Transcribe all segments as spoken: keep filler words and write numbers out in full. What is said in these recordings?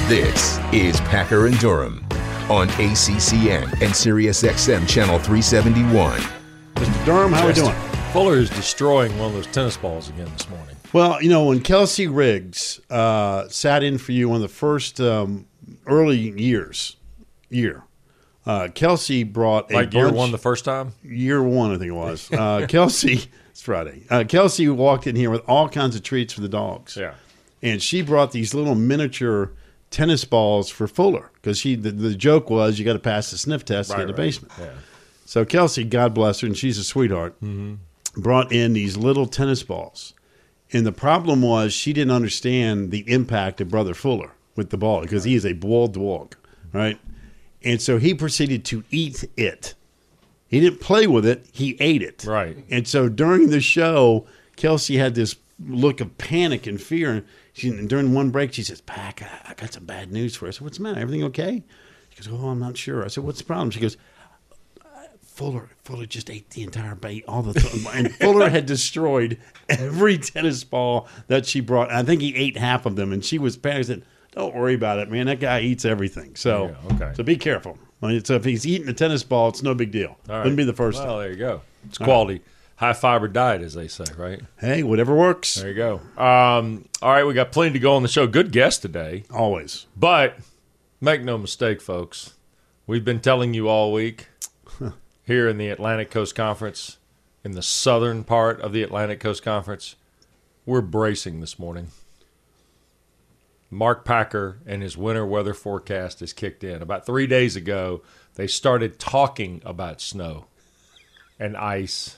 This is Packer and Durham on A C C N and Sirius X M Channel three seventy-one. Mister Durham, how are we doing? Fuller is destroying one of those tennis balls again this morning. Well, you know, when Kelsey Riggs uh, sat in for you on the first um, early years, year, uh, Kelsey brought a like year bunch, one the first time? Year one, I think it was. Uh, Kelsey, it's Friday. Uh, Kelsey walked in here with all kinds of treats for the dogs. Yeah. And she brought these little miniature tennis balls for Fuller because she the, the joke was you got to pass the sniff test Right, to get in the right. basement. Yeah. So Kelsey, God bless her, and she's a sweetheart, Mm-hmm. brought in these little tennis balls. And the problem was she didn't understand the impact of Brother Fuller with the ball because he is a boiled dog, right? And so he proceeded to eat it. He didn't play with it. He ate it. Right. And so during the show, Kelsey had this look of panic and fear. And she, and during one break, she says, Pack, I, I got some bad news for you. I said, what's the matter? Everything okay? She goes, oh, I'm not sure. I said, what's the problem? She goes, Fuller, Fuller just ate the entire bait, all the th- and Fuller had destroyed every tennis ball that she brought. I think he ate half of them, and she was panicked. Said, "Don't worry about it, man. That guy eats everything. So, Yeah, okay. so be careful. I mean, so if he's eating a tennis ball, it's no big deal. All right. Wouldn't be the first Well, time. there you go. It's quality, high fiber diet, as they say, right? Hey, whatever works. There you go. Um, all right, we got plenty to go on the show. Good guest today. Always. But make no mistake, folks, we've been telling you all week here in the Atlantic Coast Conference, in the southern part of the Atlantic Coast Conference, we're bracing this morning. Mark Packer and his winter weather forecast has kicked in. About three days ago, they started talking about snow and ice.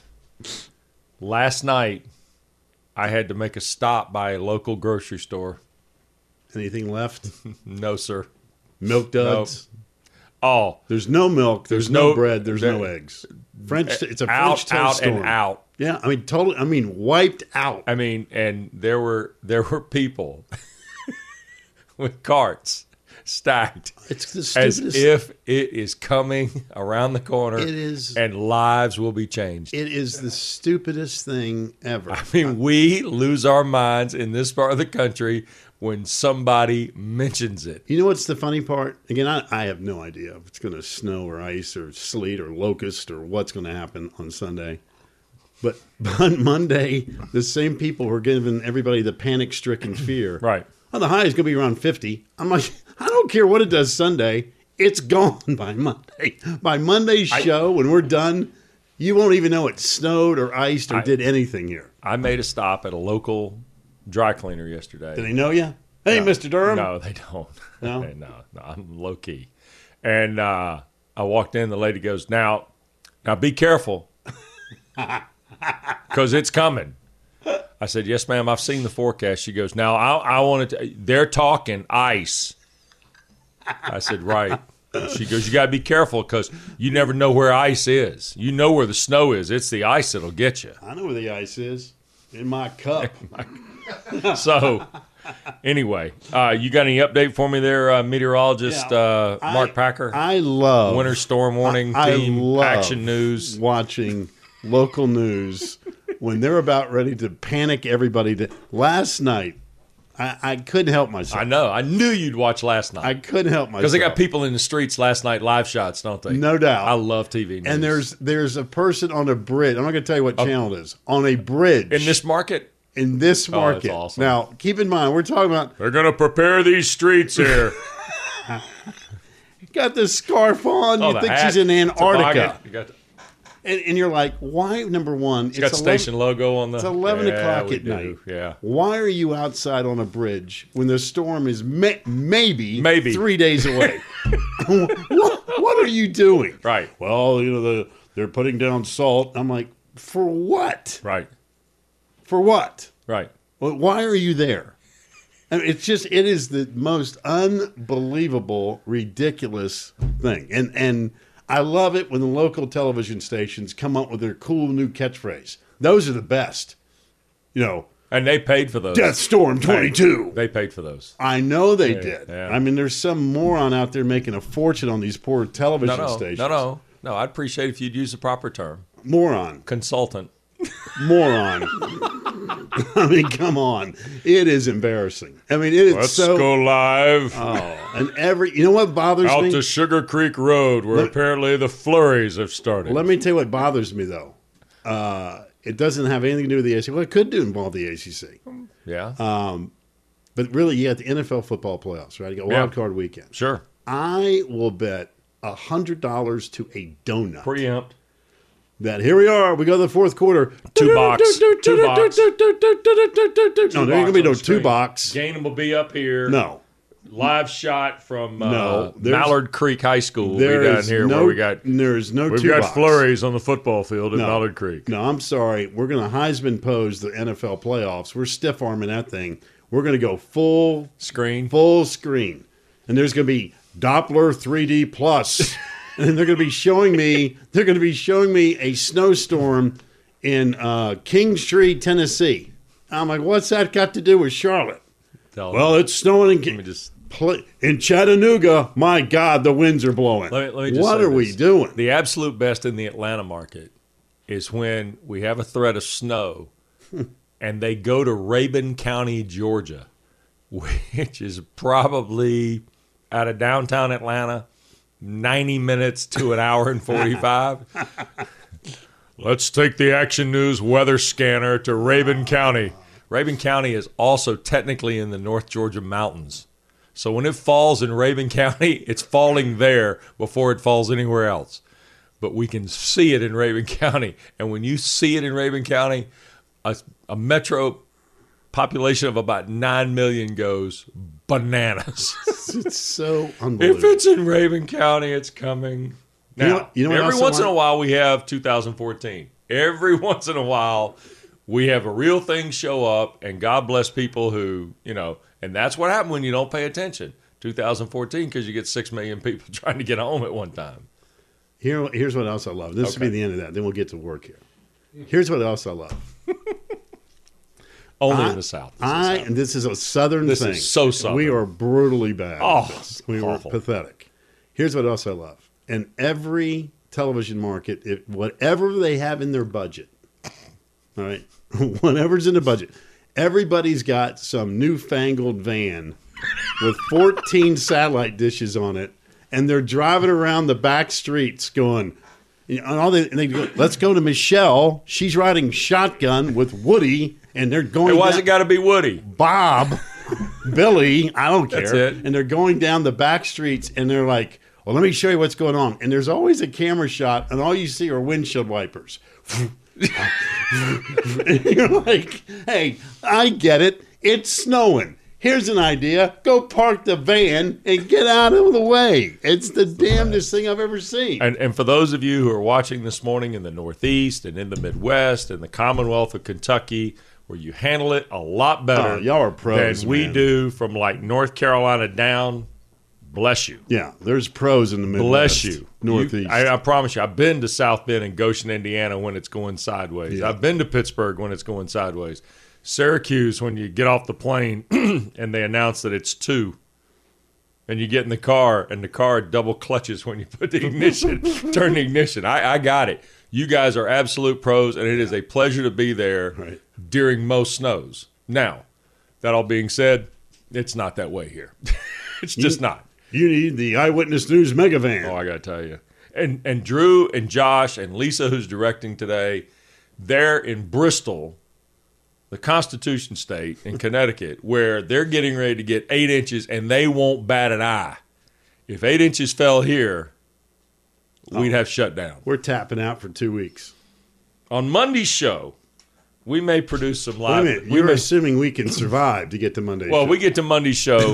Last night, I had to make a stop by a local grocery store. Anything left? No, sir. Milk duds? Oh, There's no milk. There's, There's no, no- bread. There's there- no eggs. French. It's a French out, toast out, storm. and out. Yeah, I mean, totally. I mean, wiped out. I mean, and there were there were people with carts stacked It's the as stupidest. if it is coming around the corner. It is. and lives will be changed. It is the stupidest thing ever. I mean, we lose our minds in this part of the country when somebody mentions it. You know what's the funny part? Again, I, I have no idea if it's going to snow or ice or sleet or locust or what's going to happen on Sunday. But on Monday, the same people were giving everybody the panic-stricken fear. Right. Oh, the high is going to be around fifty. I'm like, I don't care what it does Sunday. It's gone by Monday. By Monday's show, when we're done, you won't even know it snowed or iced or I- did anything here. I made a stop at a local dry cleaner yesterday. Do they know you? Hey, No. Mister Durham. No, they don't. No? no, no, I'm low key. And uh, I walked in. The lady goes, "Now, now be careful, because it's coming." I said, "Yes, ma'am. I've seen the forecast." She goes, "Now, I, I wanted to. They're talking ice." I said, "Right." She goes, "You got to be careful because you never know where ice is. You know where the snow is. It's the ice that'll get you." I know where the ice is. In my cup. So, anyway, uh, you got any update for me there, uh, meteorologist Yeah, uh, Mark I- Packer? I love Winter storm warning I, I team, love action news. watching local news when they're about ready to panic everybody. To, last night, I, I couldn't help myself. I know. I knew you'd watch last I night couldn't help myself because they got people in the streets last night, live shots, don't they? No doubt. I love T V news. And there's there's a person on a bridge. I'm not going to tell you what channel it is. On a bridge in this market, in this that's market. awesome. Now, keep in mind, we're talking about they're going to prepare these streets here. got the scarf on. Oh, you the think hat, she's in Antarctica, toboggan. You got the, and, and you're like, why? Number one, it's got eleven station logo on the. It's eleven Yeah, o'clock we at do. night. Yeah. Why are you outside on a bridge when the storm is may- maybe Maybe. three days away? what, what are you doing? Right. Well, you know the they're putting down salt. I'm like, for what? Right. For what? Right. Well, why are you there? I mean, it's just it is the most unbelievable, ridiculous thing, and and I love it when the local television stations come up with their cool new catchphrase. Those are the best. You know, And they paid for those. Death Storm twenty-two. They paid for those. I know they Yeah, did. yeah. I mean, there's some moron out there making a fortune on these poor television No, no, stations. no, no, no. I'd appreciate if you'd use the proper term. Moron. Consultant. moron. I mean, come on. It is embarrassing. I mean, it is Let's so. go live Oh, and every. You know what bothers out me? to Sugar Creek Road, where Let- apparently the flurries have started. Let me tell you what bothers me, though. Uh, it doesn't have anything to do with the A C C. Well, it could do involve the A C C. yeah, But really, you got the N F L football playoffs, right? You got Yeah. wild card weekend. sure. I will bet one hundred dollars to a donut Preempt. that here we are. We go to the fourth quarter. Two box. Two box. No, there ain't going to be no on the two screen. box. Gainem will be up here. No. Live shot from uh, No, there's- Mallard Creek High School. Will There be down is here no, where we got there's no we've two got box. flurries on the football field at No. Mallard Creek. No, I'm sorry. We're going to Heisman pose the N F L playoffs. We're stiff arming that thing. We're going to go full Screen. full screen, and there's going to be Doppler three D plus, and they're going to be showing me. They're going to be showing me a snowstorm in uh, King Street, Tennessee. I'm like, what's that got to do with Charlotte? Tell Well, it's snowing in, let me just Pl- in Chattanooga. My God, the winds are blowing. let me, let me just what say are we this. doing? The absolute best in the Atlanta market is when we have a threat of snow, and they go to Rabun County, Georgia, which is probably out of downtown Atlanta, ninety minutes to an hour and forty-five. Let's take the Action News weather scanner to Rabun County. Rabun County is also technically in the North Georgia mountains. So when it falls in Rabun County, it's falling there before it falls anywhere else. But we can see it in Rabun County. And when you see it in Rabun County, a, a metro population of about nine million goes bananas. It's so If unbelievable. it's in Rabun County, it's coming. Now, You know- you know what every else I once in a like? while we have two thousand fourteen. Every once in a while we have a real thing show up, and God bless people who, you know, and that's what happened when you don't pay attention. two thousand fourteen, because you get six million people trying to get home at one time. Here, here's what else I love. This will Okay. be the end of that. Then we'll get to work here. Here's what else I love. Only I, in the South. This is I how- and this is a Southern This thing. is so Southern. We are brutally bad. Oh, at this. We awful. were pathetic. Here's what else I love. In every television market, if, whatever they have in their budget, all right, whatever's in the budget, everybody's got some newfangled van with fourteen satellite dishes on it, and they're driving around the back streets going. You know, and all they, and they go, let's go to Michelle. She's riding shotgun with Woody, and they're going. Hey, why's down- it got to be Woody? Bob, Billy, I don't care. That's it. And they're going down the back streets, and they're like, well, let me show you what's going on. And there's always a camera shot, and all you see are windshield wipers. And you're like, hey, I get it. It's snowing. Here's an idea. Go park the van and get out of the way. It's the damnedest thing I've ever seen. And, and for those of you who are watching this morning in the Northeast and in the Midwest and the Commonwealth of Kentucky, where you handle it a lot better Oh, y'all are pros, than we man. do from like North Carolina down, bless you. Yeah, there's pros in the Midwest. Bless you. Northeast. You- I, I promise you, I've been to South Bend and Goshen, Indiana when it's going sideways. Yeah. I've been to Pittsburgh when it's going sideways. Syracuse, when you get off the plane and they announce that it's two, and you get in the car and the car double clutches when you put the ignition, turn the ignition. I, I got it. You guys are absolute pros, and it is a pleasure to be there Right. during most snows. Now, that all being said, it's not that way here. It's just not. You need the Eyewitness News mega van. Oh, I got to tell you. And and Drew and Josh and Lisa, who's directing today, they're in Bristol, the Constitution State in Connecticut, where they're getting ready to get eight inches, and they won't bat an eye. If eight inches fell here, we'd have shut down. We're tapping out for two weeks. On Monday's show, we may produce some Wait a live. minute. we You're may- assuming we can survive to get to Monday. Well, show. we get to Monday's show,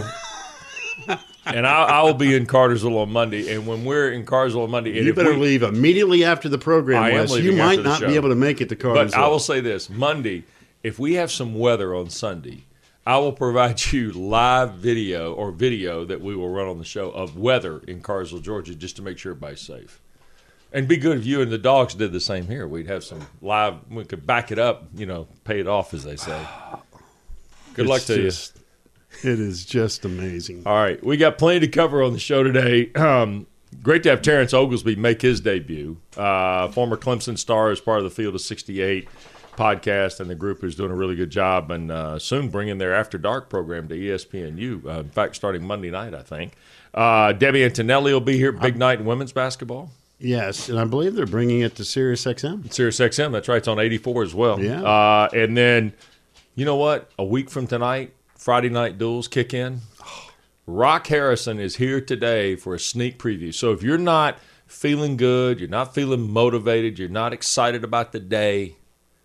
and I, I will be in Cartersville on Monday. And when we're in Cartersville on Monday, and You if better we, leave immediately after the program, I am Wes. You leaving might after the not show. be able to make it to Cartersville. But I will say this: Monday, if we have some weather on Sunday, I will provide you live video or video that we will run on the show of weather in Cartersville, Georgia, just to make sure everybody's safe. And be good if you and the dogs did the same here. We'd have some live. We could back it up, you know, pay it off, as they say. Good luck It's to just, you. It is just amazing. All right, we got plenty to cover on the show today. Um, great to have Terrence Oglesby make his debut. Uh, former Clemson star as part of the field of sixty-eight. podcast and the group is doing a really good job, and uh, soon bringing their After Dark program to E S P N U. Uh, in fact, starting Monday night, I think. Uh, Debbie Antonelli will be here. Big night in women's basketball. Yes, and I believe they're bringing it to Sirius X M. Sirius X M, that's right. It's on eighty-four as well. Yeah. Uh, and then, you know what? A week from tonight, Friday night duels kick in. Rock Harrison is here today for a sneak preview. So if you're not feeling good, you're not feeling motivated, you're not excited about the day,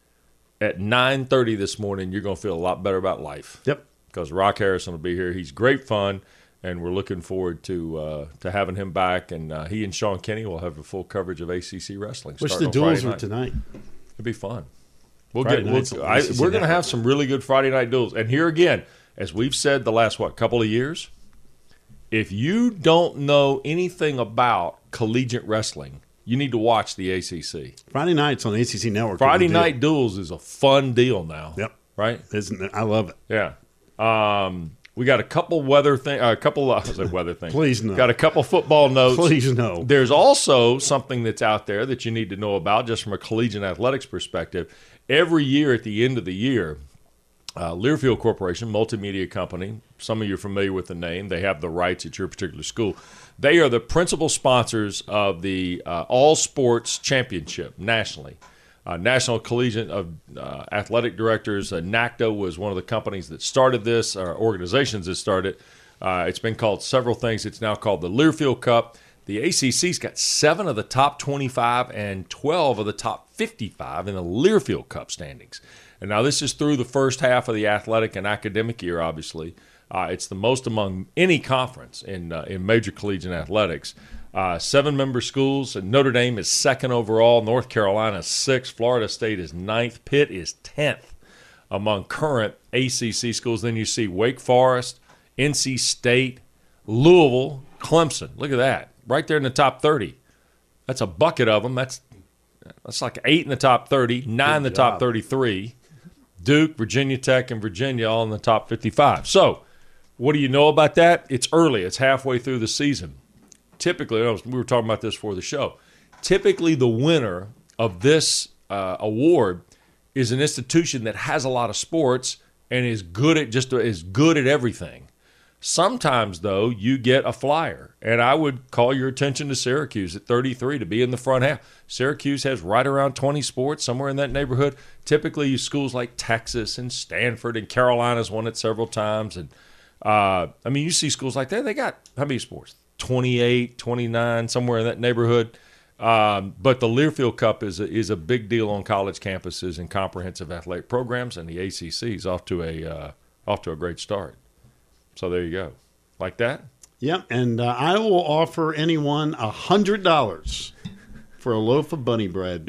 at nine thirty this morning, you're going to feel a lot better about life. Yep. Because Rock Harrison will be here. He's great fun, and we're looking forward to uh, to having him back. And uh, he and Sean Kenny will have a full coverage of A C C wrestling. Wish starting the on duels Friday were night. tonight. It'd be fun. We'll Friday get. night's We'll, on I, A C C we're going to Network. have some really good Friday night duels. And here again, as we've said the last what couple of years, if you don't know anything about collegiate wrestling, you need to watch the A C C. Friday nights on A C C Network. Friday is a deal. night duels is a fun deal now. Yep. Right. Isn't it? I love it. Yeah. Um, we got a couple weather thing. A couple. I was like weather things. Please no. Got a couple football notes. Please no. There's also something that's out there that you need to know about, just from a collegiate athletics perspective. Every year at the end of the year, uh, Learfield Corporation, multimedia company. Some of you are familiar with the name. They have the rights at your particular school. They are the principal sponsors of the uh, All Sports Championship nationally. Uh, National Collegiate of uh, Athletic Directors, uh, NACDA, was one of the companies that started this, or organizations that started. Uh, it's been called several things. It's now called the Learfield Cup. The A C C's got seven of the top twenty-five and twelve of the top fifty-five in the Learfield Cup standings. And now this is through the first half of the athletic and academic year, obviously. Uh, it's the most among any conference in uh, in major collegiate athletics. Uh, seven-member schools. Notre Dame is second overall. North Carolina is sixth. Florida State is ninth. Pitt is tenth among current A C C schools. Then you see Wake Forest, N C State, Louisville, Clemson. Look at that. Right there in the top thirty. That's a bucket of them. That's that's like eight in the top thirty, nine in the top thirty-three. Duke, Virginia Tech, and Virginia all in the top fifty-five. So what do you know about that? It's early. It's halfway through the season. Typically, we were talking about this for the show, typically the winner of this uh, award is an institution that has a lot of sports and is good at just is good at everything. Sometimes, though, you get a flyer, and I would call your attention to Syracuse at thirty-three to be in the front half. Syracuse has right around twenty sports, somewhere in that neighborhood. Typically, schools like Texas and Stanford and Carolina's won it several times. And uh, I mean, you see schools like that, they got how many sports? twenty-eight, twenty-nine, somewhere in that neighborhood. Um, but the Learfield Cup is a, is a big deal on college campuses and comprehensive athletic programs, and the A C C is off to a uh, off to a great start. So there you go. Like that? Yep, and uh, I will offer anyone one hundred dollars for a loaf of bunny bread.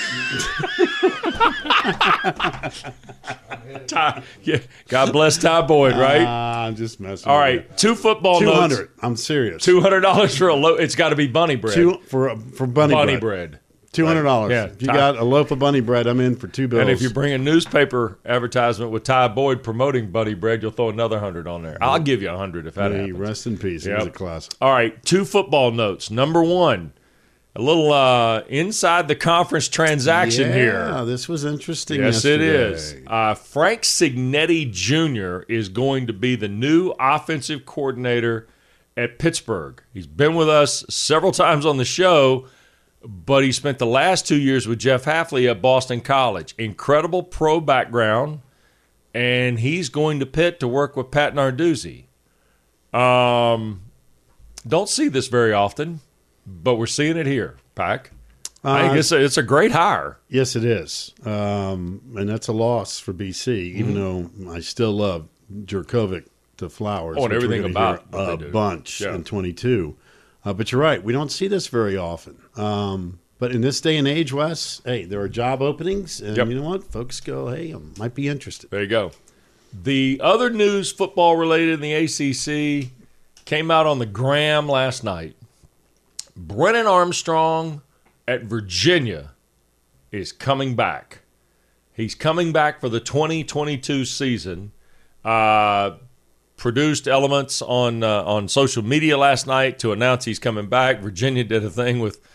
Ty, yeah, God bless Ty Boyd, right? Uh, I'm just messing All with right, two football you. two hundred. notes. I'm serious. two hundred dollars for a loaf. It's got to be bunny bread. Two for for bunny, bunny bread. bread. Two hundred dollars. Yeah, if you Ty- got a loaf of bunny bread, I'm in for two bills. And if you bring a newspaper advertisement with Ty Boyd promoting bunny bread, you'll throw another hundred on there. I'll give you a hundred if that Hey, happens. rest in peace. It Yep. was a classic. All right, two football notes. Number one, a little uh, inside the conference transaction yeah, here. this was interesting. Yes, it yesterday. is. Uh, Frank Signetti Junior is going to be the new offensive coordinator at Pittsburgh. He's been with us several times on the show, but he spent the last two years with Jeff Hafley at Boston College. Incredible pro background, and he's going to Pitt to work with Pat Narduzzi. Um, don't see this very often, but we're seeing it here, Pac. I think Uh, it's a, it's a great hire. Yes, it is. Um, and that's a loss for B C, even Mm-hmm. though I still love Jurkovic to Flowers. Oh, and which we're everything gonna about hear what a they do. bunch Yeah. in twenty-two. Uh, but you're right. We don't see this very often. Um, but in this day and age, Wes, hey, there are job openings. And Yep. you know what? Folks go, hey, I might be interested. There you go. The other news football related in the A C C came out on the gram last night. Brennan Armstrong at Virginia is coming back. He's coming back for the twenty twenty-two season. Uh, produced elements on uh, on social media last night to announce he's coming back. Virginia did a thing with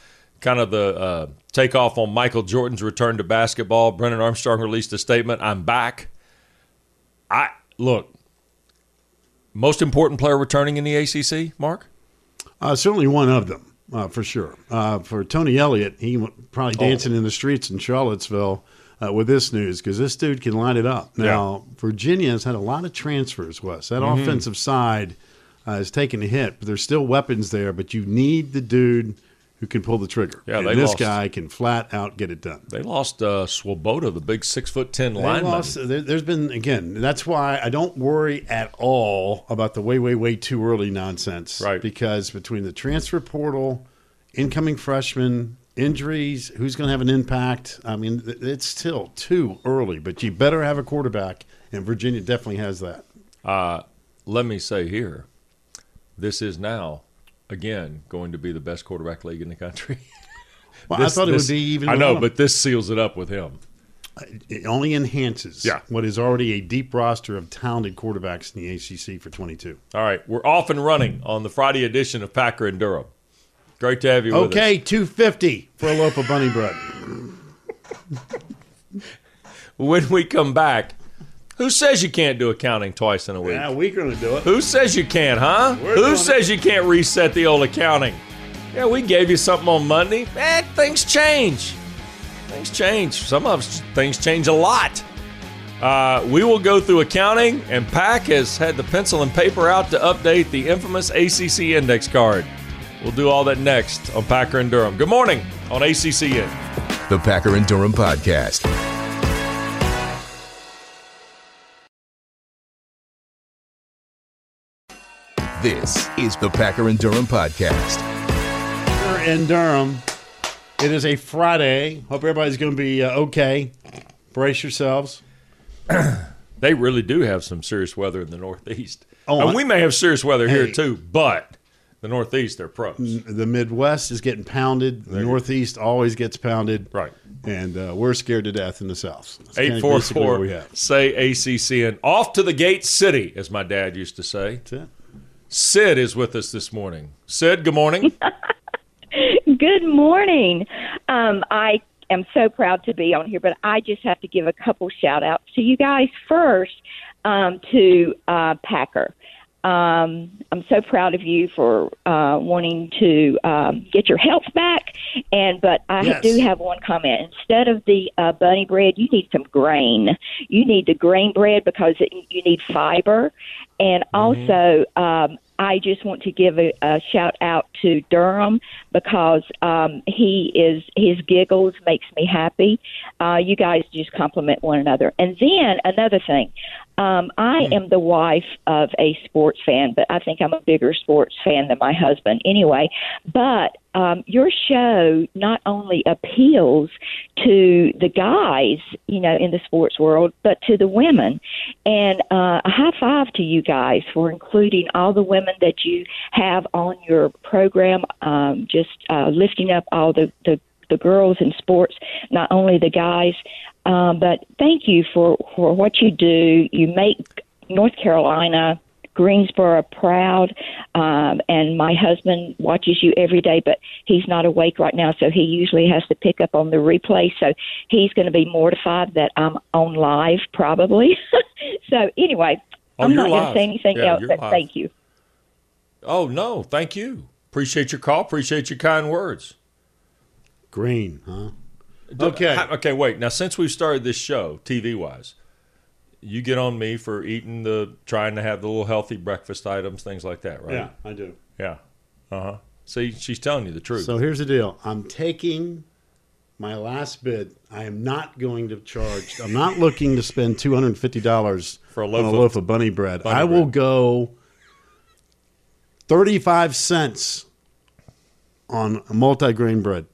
kind of the uh, takeoff on Michael Jordan's return to basketball. Brennan Armstrong released a statement. I'm back. I look. Most important player returning in the A C C, Mark? Uh, certainly one of them, uh, for sure. Uh, for Tony Elliott, he w- probably dancing oh. in the streets in Charlottesville uh, with this news because this dude can light it up. Now, yeah. Virginia has had a lot of transfers, Wes. That mm-hmm. offensive side uh, has taken a hit, but there's still weapons there, but you need the dude who can pull the trigger. Yeah, and they this lost. guy can flat out get it done. They lost uh, Swoboda, the big six foot ten lineman. Lost, there, there's been again. That's why I don't worry at all about the way, way, way too early nonsense. Right. Because between the transfer portal, incoming freshmen, injuries, who's going to have an impact? I mean, it's still too early. But you better have a quarterback, and Virginia definitely has that. Uh, let me say here, this is now. Again, going to be the best quarterback league in the country. Well, this, I thought it this, would be even. I know, more. but this seals it up with him. It only enhances yeah. what is already a deep roster of talented quarterbacks in the A C C for twenty-two. All right, we're off and running on the Friday edition of Packer and Durham. Great to have you with us. Okay, two fifty for a loaf of bunny bread. When we come back. Who says you can't do accounting twice in a week? Yeah, we're going to do it. Who says you can't, huh? We're Who says you can't reset the old accounting? Yeah, we gave you something on Monday. Eh, things change. Things change. Some of us, things change a lot. Uh, we will go through accounting, and Pack has had the pencil and paper out to update the infamous A C C index card. We'll do all that next on Packer and Durham. Good morning on A C C N. The Packer and Durham Podcast. This is the Packer and Durham Podcast. Packer and Durham. It is a Friday. Hope everybody's going to be uh, okay. Brace yourselves. They really do have some serious weather in the Northeast. Oh, and I, we may have serious weather hey, here too, but the Northeast, they're pros. The Midwest is getting pounded. The Northeast always gets pounded. Right. And uh, we're scared to death in the South. eight four four, say A C C N. Off to the gate city, as my dad used to say. That's it. Sid is with us this morning. Sid, good morning. Good morning. Um, I am so proud to be on here, but I just have to give a couple shout-outs to you guys. First, um, to uh, Packer. Um, I'm so proud of you for uh, wanting to um, get your health back. And but I yes. do have one comment. Instead of the uh, bunny bread, you need some grain. You need the grain bread because it, you need fiber. And Mm-hmm. also, um, I just want to give a, a shout out to Durham because um, he is his giggles makes me happy. Uh, you guys just compliment one another. And then another thing, um, I am the wife of a sports fan, but I think I'm a bigger sports fan than my husband anyway. But um, your show not only appeals to the guys, you know, in the sports world, but to the women. And uh, a high five to you guys for including all the women that you have on your program, um, just uh, lifting up all the, the, the girls in sports, not only the guys. Um, but thank you for, for what you do. You make North Carolina, Greensboro proud, um, and my husband watches you every day, but he's not awake right now, so he usually has to pick up on the replay, so he's going to be mortified that I'm on live, probably. So anyway, Oh, I'm you're not going live. to say anything Yeah, else, you're but live. thank you. Oh, no, thank you. Appreciate your call. Appreciate your kind words. Green, huh? Do- Okay. ha- Okay, wait. Now, since we've started this show, T V-wise, you get on me for eating the, trying to have the little healthy breakfast items, things like that, right? Yeah, I do. Yeah. Uh-huh. See, she's telling you the truth. So here's the deal. I'm taking my last bid. I am not going to charge. I'm not looking to spend two hundred fifty dollars For a on loaf a of- loaf of bunny bread. bunny I will bread. go thirty-five cents on a multi-grain bread.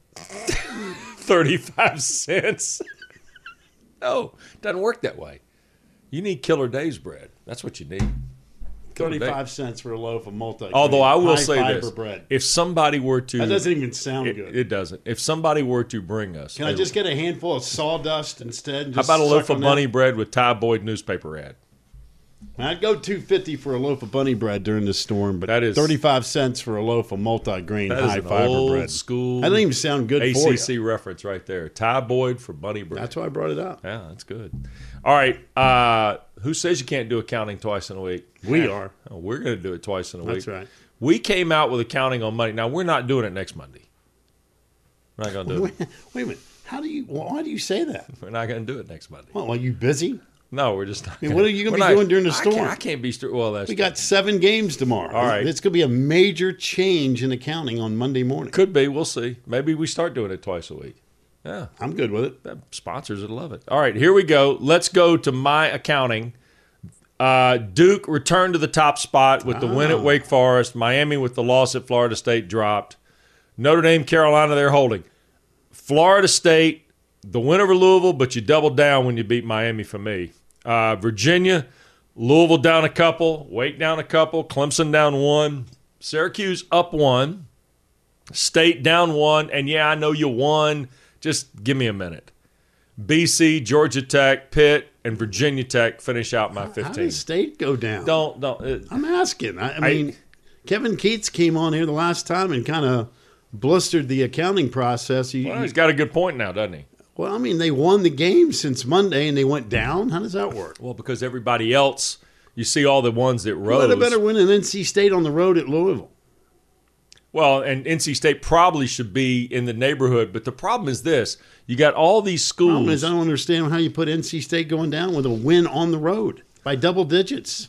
thirty-five cents. No, it doesn't work that way. You need Killer Dave's bread. That's what you need. Killer Dave. thirty-five cents for a loaf of multi-grain. Although I will say high-fiber this. bread. If somebody were to... That doesn't even sound it, good. It doesn't. If somebody were to bring us... Can I a- just get a handful of sawdust instead? And How just about a loaf suck of on bunny that? bread with Ty Boyd newspaper ad? I'd go two fifty for a loaf of bunny bread during this storm, but That is- thirty-five cents for a loaf of multi-grain That is high an fiber old bread. school That doesn't even sound good A for C C you. reference right there. Ty Boyd for bunny bread. That's why I brought it up. Yeah, that's good. All right. Uh, who says you can't do accounting twice in a week? We are. Oh, we're going to do it twice in a week. That's right. We came out with accounting on Monday. Now, we're not doing it next Monday. We're not going to do Wait, it. wait a minute. How do you? Why do you say that? We're not going to do it next Monday. Well, are you busy? No, we're just not. I mean, what are you gonna we're be not- doing during the I storm? can't, I can't be. St- well, that's We got seven games tomorrow. All right. It's going to be a major change in accounting on Monday morning. could be. We'll see. Maybe we start doing it twice a week. Yeah. I'm good with it. That sponsors would love it. All right, here we go. Let's go to my accounting. Uh, Duke returned to the top spot with the win at Wake Forest. Miami with the loss at Florida State dropped. Notre Dame, Carolina, they're holding. Florida State, the win over Louisville, but you doubled down when you beat Miami for me. Uh, Virginia, Louisville down a couple, Wake down a couple, Clemson down one, Syracuse up one, State down one, and yeah, I know you won. Just give me a minute. B C, Georgia Tech, Pitt, and Virginia Tech finish out my How fifteen. does State go down? Don't don't. It, I'm asking. I, I I- mean, Kevin Keats came on here the last time and kind of blistered the accounting process. You- well, he's got a good point now, doesn't he? well, I mean, they won the game since Monday and they went down. How does that work? Well, because everybody else, you see all the ones that Well, rose. they better win an N C State on the road at Louisville. Well, and N C State probably should be in the neighborhood, but the problem is this: you got all these schools. Problem is, I don't understand how you put N C State going down with a win on the road by double digits.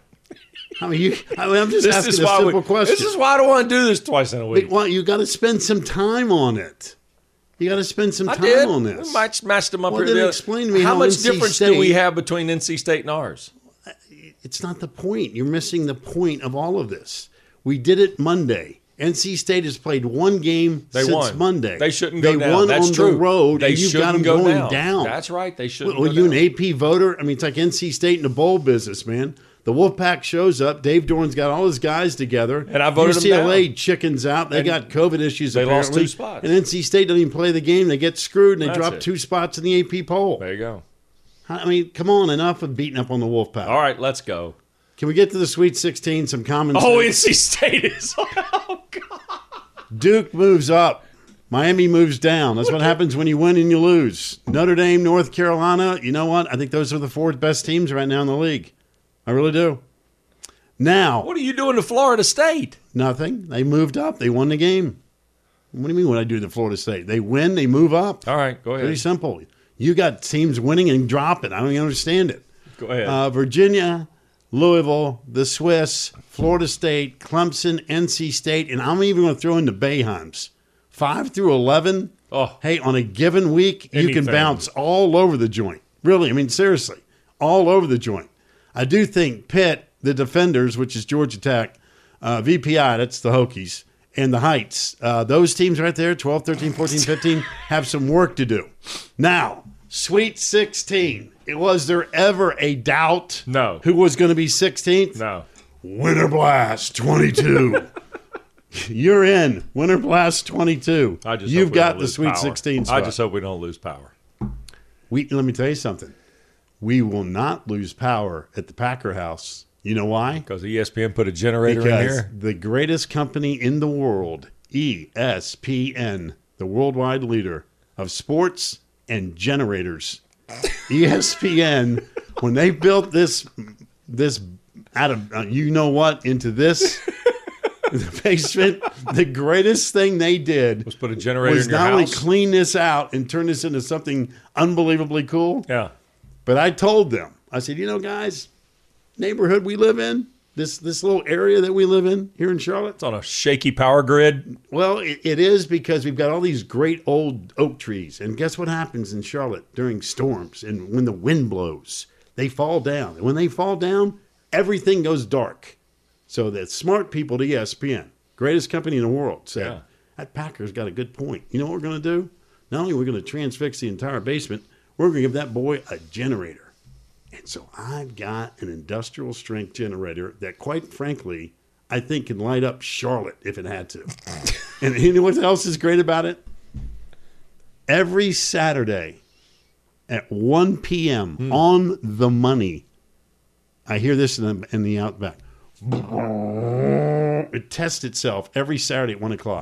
I mean, you, I mean I'm just this asking is a why simple we, question. This is why I don't want to do this twice in a week. Well, you got to spend some time on it. You got to spend some I time did. on this. We might match them up Well, here. then The- explain to me how, how much N C difference do we State- have between N C State and ours? It's not the point. You're missing the point of all of this. We did it Monday. N C State has played one game They since won Monday. They shouldn't go they down. won That's on true. the road, They and you've got shouldn't them go going down. down. That's right. They shouldn't. Well, go you down. an A P voter? I mean, it's like N C State in the bowl business, man. The Wolfpack shows up. Dave Dorn's got all his guys together. And I voted them U C L A down. chickens out. They And got COVID issues. they lost apparently. two spots. And N C State doesn't even play the game. They get screwed, and they That's drop it. two spots in the A P poll. There you go. I mean, come on, enough of beating up on the Wolfpack. All right, let's go. Can we get to the Sweet sixteen? Some common Oh, N sense. C State is. Oh God. Duke moves up. Miami moves down. That's what happens when you win and you lose. Notre Dame, North Carolina. You know what? I think those are the four best teams right now in the league. I really do. Now, What are you doing to Florida State? nothing. They moved up. They won the game. What do you mean what I do to Florida State? They win, they move up. All right, go ahead. Pretty simple. You got teams winning and dropping. I don't even understand it. Go ahead. Uh, Virginia, Louisville, the Swiss, Florida State, Clemson, N C State, and I'm even going to throw in the Bayheims. Five through eleven. Oh. Hey, on a given week, you Anything. can bounce all over the joint. Really, I mean, seriously, all over the joint. I do think Pitt, the Defenders, which is Georgia Tech, uh, V P I, that's the Hokies, and the Heights, uh, those teams right there, twelve, thirteen, fourteen, fifteen, have some work to do. Now, Sweet sixteen. It was there ever a doubt No. who was going to be sixteenth? No. Winter Blast twenty-two. You're in. Winter Blast twenty-two. I just You've hope we don't got the lose Sweet power. sixteen I spot. just hope we don't lose power. We, let me tell you something. We will not lose power at the Packer House. You know why? Because E S P N put a generator in Because here. the greatest company in the world, E S P N, the worldwide leader of sports and generators. E S P N, when they built this, this out of uh, you know what into this the basement, the greatest thing they did Let's put a generator was in your not only house. clean this out and turn this into something unbelievably cool. Yeah. But I told them, I said, you know, guys, neighborhood we live in, this this little area that we live in here in Charlotte. It's on a shaky power grid. Well, it, it is because we've got all these great old oak trees. And guess what happens in Charlotte during storms and when the wind blows? They fall down. And when they fall down, everything goes dark. So the smart people at E S P N, greatest company in the world, said, Yeah. that Packer's got a good point. You know what we're going to do? Not only are we going to transfix the entire basement, we're going to give that boy a generator. And so I've got an industrial strength generator that, quite frankly, I think can light up Charlotte if it had to. And you know what else is great about it? Every Saturday at one p.m. on the money, I hear this in the, in the outback. It tests itself every Saturday at one o'clock.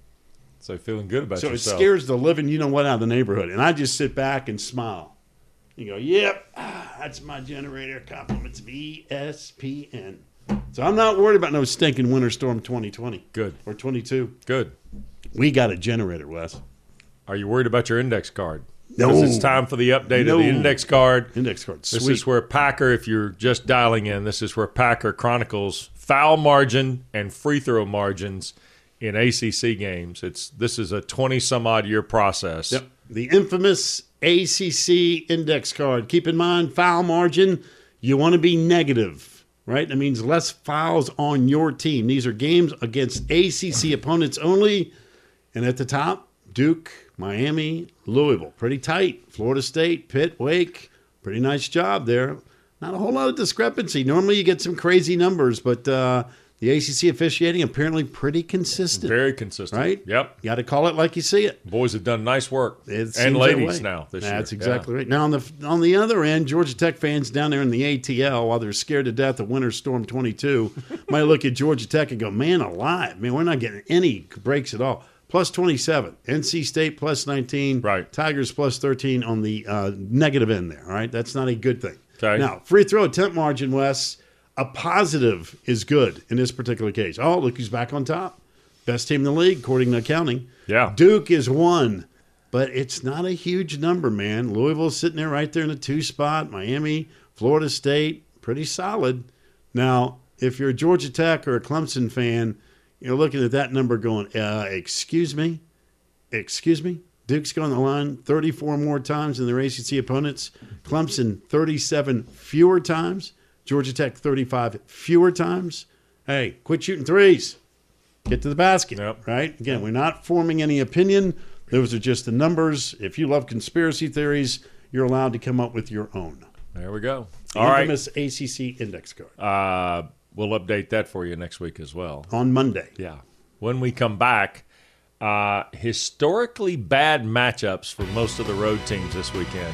So feeling good about so yourself. So it scares the living you-know-what out of the neighborhood. And I just sit back and smile. You go, yep, ah, that's my generator. Compliments of E S P N. So I'm not worried about no stinking winter storm twenty twenty. Good. Or twenty-two. Good. We got a generator, Wes. Are you worried about your index card? No. Because it's time for the update No. of the index card. Index card, This sweet. is where Packer, if you're just dialing in, this is where Packer chronicles foul margin and free throw margins in A C C games. It's This is a twenty-some-odd year process. Yep. The infamous A C C index card. Keep in mind, foul margin, you want to be negative, right? That means less fouls on your team. These are games against A C C opponents only. And at the top, Duke, Miami, Louisville. Pretty tight. Florida State, Pitt, Wake. Pretty nice job there. Not a whole lot of discrepancy. Normally you get some crazy numbers, but uh, the A C C officiating apparently pretty consistent. Very consistent. Right? Yep. You got to call it like you see it. Boys have done nice work. It and seems ladies that way. now this That's year. exactly Yeah. right. Now on the on the other end, Georgia Tech fans down there in the A T L, while they're scared to death of Winter Storm twenty-two, might look at Georgia Tech and go, "Man alive, man, we're not getting any breaks at all." Plus twenty-seven, N C State plus nineteen, Right. Tigers plus thirteen on the uh, negative end there. All right, that's not a good thing. Okay. Now free throw attempt margin, Wes, a positive is good in this particular case. Oh, look who's back on top. Best team in the league, according to accounting. Yeah. Duke is one, but it's not a huge number, man. Louisville's sitting there right there in the two spot. Miami, Florida State, pretty solid. Now, if you're a Georgia Tech or a Clemson fan, you're looking at that number going, uh, excuse me? Excuse me? Duke's going the line thirty-four more times than their A C C opponents. Clemson, thirty-seven fewer times. Georgia Tech, thirty-five fewer times. Hey, quit shooting threes. Get to the basket, Yep. right? Again, we're not forming any opinion. Those are just the numbers. If you love conspiracy theories, you're allowed to come up with your own. There we go. The All right. infamous A C C index card Uh, we'll update that for you next week as well. on Monday. Yeah. When we come back, uh, historically bad matchups for most of the road teams this weekend.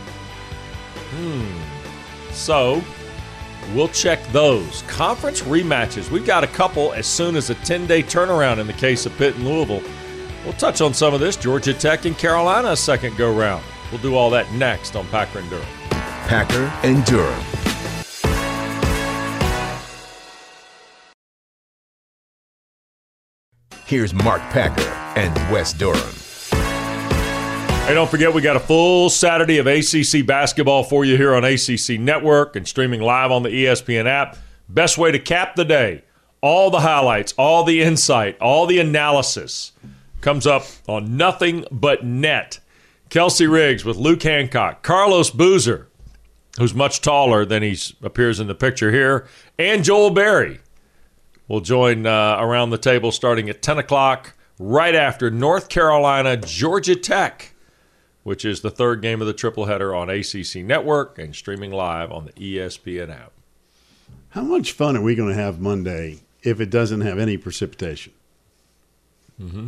Hmm. So we'll check those. Conference rematches. We've got a couple as soon as a ten-day turnaround in the case of Pitt and Louisville. We'll touch on some of this. Georgia Tech and Carolina, a second go-round. We'll do all that next on Packer and Durham. Packer and Durham. Here's Mark Packer and Wes Durham. Hey, don't forget, we got a full Saturday of A C C basketball for you here on A C C Network and streaming live on the E S P N app. Best way to cap the day. All the highlights, all the insight, all the analysis comes up on Nothing But Net. Kelsey Riggs with Luke Hancock, Carlos Boozer, who's much taller than he appears in the picture here, and Joel Berry will join uh, around the table starting at ten o'clock right after North Carolina, Georgia Tech, which is the third game of the triple-header on A C C Network and streaming live on the E S P N app. How much fun are we going to have Monday if it doesn't have any precipitation? Mm-hmm.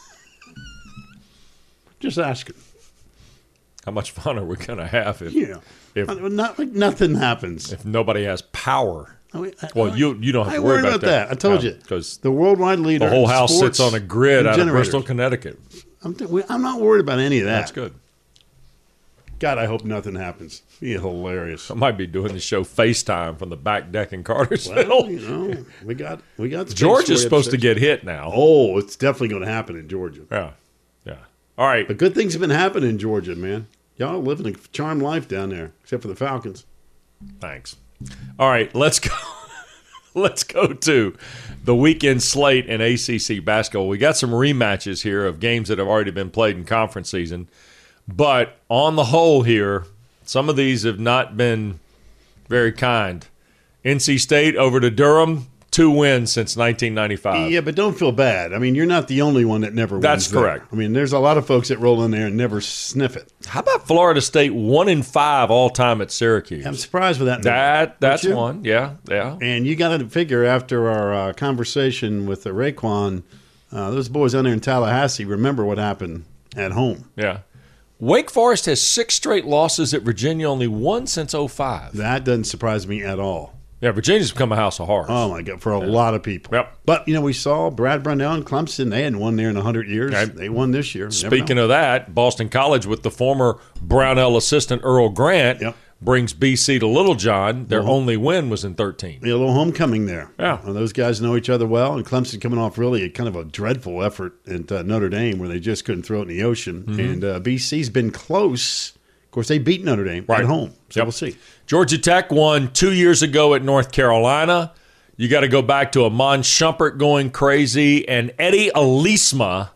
Just asking. How much fun are we going to have if, Yeah. if, Not like nothing happens. if nobody has power? I mean, I- Well, you you don't have I to ain't worry worried about, about that. I told you. Because The worldwide leader. the whole in house sports sits on a grid and out of generators. Bristol, Connecticut. I'm, t- we- I'm not worried about any of that. That's good. God, I hope nothing happens. Be hilarious. I might be doing the show FaceTime from the back deck in Cartersville. Well, you know, we got we got. space Georgia's for you supposed to upstairs. get hit now. Oh, it's definitely going to happen in Georgia. Yeah, yeah. All right. But good things have been happening in Georgia, man. Y'all are living a charmed life down there, except for the Falcons. Thanks. All right, let's go. Let's go to the weekend slate in A C C basketball. We got some rematches here of games that have already been played in conference season. But on the whole here, some of these have not been very kind. N C State over to Durham, two wins since nineteen ninety-five. Yeah, but don't feel bad. I mean, you're not the only one that never wins. That's there. correct. I mean, there's a lot of folks that roll in there and never sniff it. How about Florida State, one in five all time at Syracuse? I'm surprised with that. number. That that's Aren't you? one. Yeah, yeah. And you got to figure after our uh, conversation with the Raekwon, uh, those boys down there in Tallahassee remember what happened at home. Yeah. Wake Forest has six straight losses at Virginia, only one since oh five. That doesn't surprise me at all. Yeah, Virginia's become a house of horrors. Oh, my God, for a yeah. lot of people. Yep. But, you know, we saw Brad Brownell and Clemson. They hadn't won there in one hundred years. Okay. They won this year. Speaking of that, Boston College with the former Brownell assistant Earl Grant yep. brings B C to Littlejohn. Their well, only win was in thirteen. A little homecoming there. Yeah. Well, those guys know each other well, and Clemson coming off really a kind of a dreadful effort at uh, Notre Dame where they just couldn't throw it in the ocean. Mm-hmm. And uh, B C's been close. Of course, they beat Notre Dame right. at home, so yep. we'll see. Georgia Tech won two years ago at North Carolina. You got to go back to Amon Shumpert going crazy and Eddie Alisma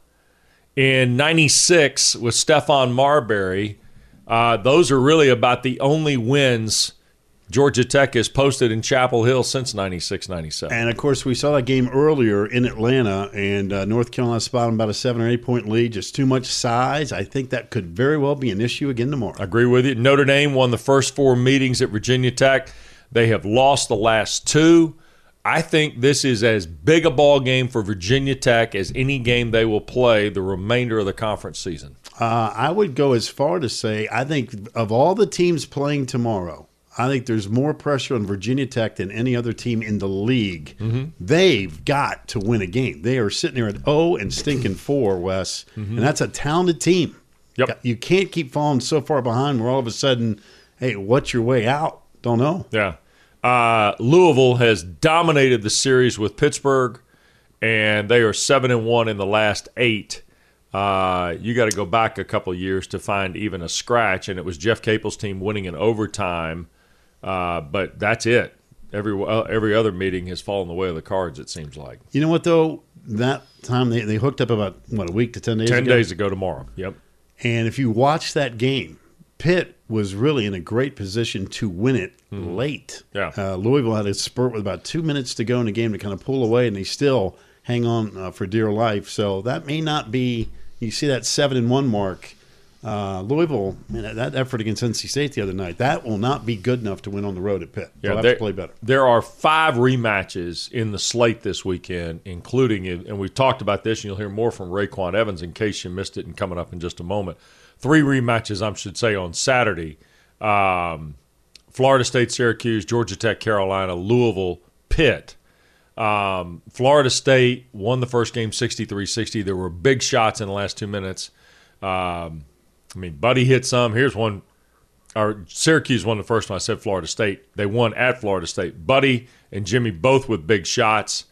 in ninety-six with Stephon Marbury. Uh, those are really about the only wins Georgia Tech has posted in Chapel Hill since ninety-six ninety-seven. And, of course, we saw that game earlier in Atlanta, and uh, North Carolina spotted about a seven or eight point lead, just too much size. I think that could very well be an issue again tomorrow. I agree with you. Notre Dame won the first four meetings at Virginia Tech. They have lost the last two. I think this is as big a ball game for Virginia Tech as any game they will play the remainder of the conference season. Uh, I would go as far to say I think of all the teams playing tomorrow, I think there's more pressure on Virginia Tech than any other team in the league. Mm-hmm. They've got to win a game. They are sitting there at oh and stinking four, Wes, mm-hmm. and that's a talented team. Yep. You can't keep falling so far behind where all of a sudden, hey, what's your way out? Don't know. Yeah. Uh, Louisville has dominated the series with Pittsburgh, and they are seven and one in the last eight. Uh, you got to go back a couple of years to find even a scratch, and it was Jeff Capel's team winning in overtime. Uh, but that's it. Every uh, every other meeting has fallen the way of the cards, it seems like. You know what, though? That time they, they hooked up about, what, a week to ten days ten ago? ten days ago tomorrow, yep. And if you watch that game, Pitt was really in a great position to win it mm. late. Yeah. Uh, Louisville had a spurt with about two minutes to go in the game to kind of pull away, and they still hang on uh, for dear life. So that may not be – you see that seven and one mark. Uh, Louisville, man, that effort against N C State the other night, that will not be good enough to win on the road at Pitt. Yeah, They'll have there, to play better. There are five rematches in the slate this weekend, including – and we've talked about this, and you'll hear more from Raekwon Evans in case you missed it and coming up in just a moment. Three rematches, I should say, on Saturday. Um, Florida State, Syracuse, Georgia Tech, Carolina, Louisville, Pitt. Um, Florida State won the first game sixty-three sixty. There were big shots in the last two minutes. Um, I mean, Buddy hit some. Here's one. Or Syracuse won the first one. I said Florida State. They won at Florida State. Buddy and Jimmy both with big shots.